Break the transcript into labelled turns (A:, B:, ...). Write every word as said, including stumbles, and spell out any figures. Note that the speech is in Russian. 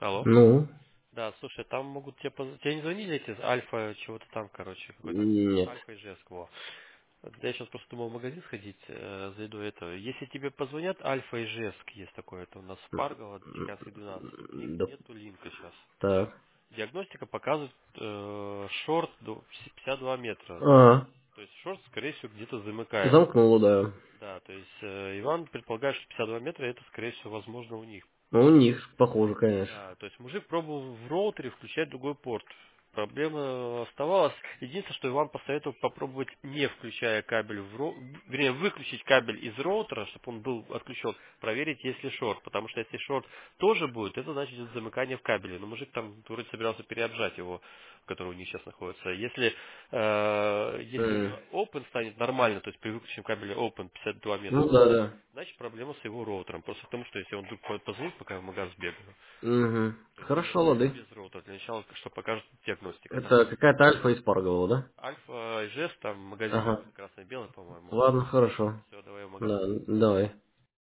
A: Алло.
B: Ну,
A: Да, слушай, там могут тебе поз- тебе не звонили эти из Альфа, чего-то там, короче, какой-то
B: нет.
A: Альфа и Жеск, во. Вот я сейчас просто думал в магазин сходить, э, зайду это. Если тебе позвонят Альфа и Жеск, есть такое, это у нас в Паргово, Чеканский двенадцать, у них
B: Да,
A: нету линка сейчас.
B: так.
A: Диагностика показывает э, шорт до пятьдесят два метра.
B: А,
A: То есть шорт, скорее всего, где-то замыкаемый.
B: замкнуло, да.
A: Да, то есть э, Иван предполагает, что пятьдесят два метра это, скорее всего, возможно у них.
B: Ну, у них похоже, конечно.
A: Да, то есть мужик пробовал в роутере включать другой порт. Проблема оставалась. Единственное, что Иван посоветовал попробовать, не включая кабель в роутер, вернее, выключить кабель из роутера, чтобы он был отключен, проверить, есть ли шорт. Потому что если шорт тоже будет, это значит идет замыкание в кабеле. Но мужик там вроде собирался переобжать его, который у них сейчас находится. Если, э, если
B: М.
A: open станет нормально, то есть при выключенном кабеле open пятьдесят два метра,
B: Ну да, да.
A: значит проблема с его роутером. Просто потому, что если он вдруг позвонит, пока я в магаз бегаю,
B: Угу.
A: то есть
B: Хорошо,
A: сделаем
B: лады.
A: без роутера. Для начала, что покажет диагностика, да?
B: Это какая-то альфа из Паргова, да?
A: Альфа, жест, там магазин
B: Ага.
A: написано красно-белый, по-моему.
B: Ладно, хорошо.
A: Все, давай в магаз.
B: Да, давай.